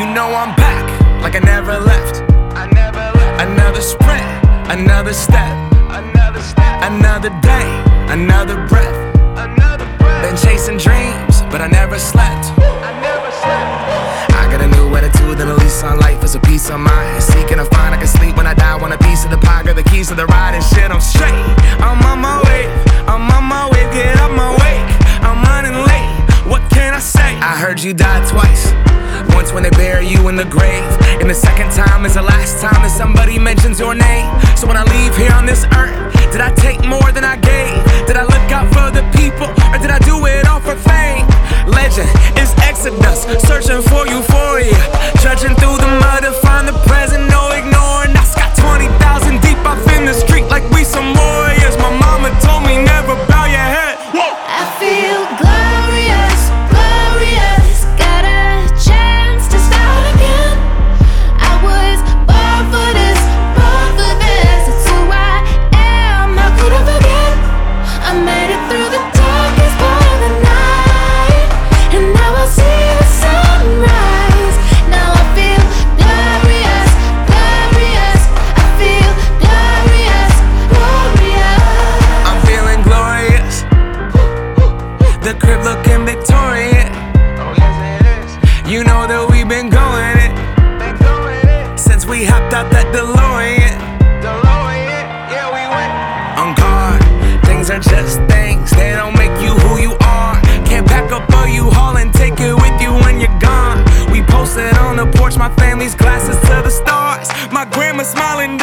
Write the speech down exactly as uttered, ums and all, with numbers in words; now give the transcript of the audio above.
You know I'm back, like I never left. I never left. Another sprint, another step, Another step, another day, another breath. another breath. Been chasing dreams, but I never slept. I never slept. I got a new attitude and a lease on life is a peace of mind. Seeking to find I can sleep when I die. Want a piece of the pie, got the keys to the ride and shit. I'm straight. I'm on my way. I'm on my way. Get up my way. I'm running late. What can I say? I heard you died twice. Once when they bury you in the grave, and the second time is the last time that somebody mentions your name. So when I leave here on this earth, did I take more than I gave? Did I look out for the people, or did I do it all for fame? Legend is Exodus, searching for euphoria, trudging through the mud to find the present, no ignoring. I got twenty thousand deep up in the street like we some warriors. My mama told me never bow your head. Whoa. I feel glorious, glorious. Got a chance to start again. I was born for this, born for this. It's who I am, how could I forget? I made it through the darkest part of the night, and now I see the sunrise. Now I feel glorious, glorious. I feel glorious, glorious. I'm feeling glorious. The crib looking victorious. Oh yes it is. You know that we've been going it Been going it. since we hopped out that DeLorean. DeLorean, yeah we went. On guard, things are just things. They don't make you who you are. Can't pack up a U-Haul and take it with you when you're gone. We posted on the porch, my family's glasses to the stars. My grandma smiling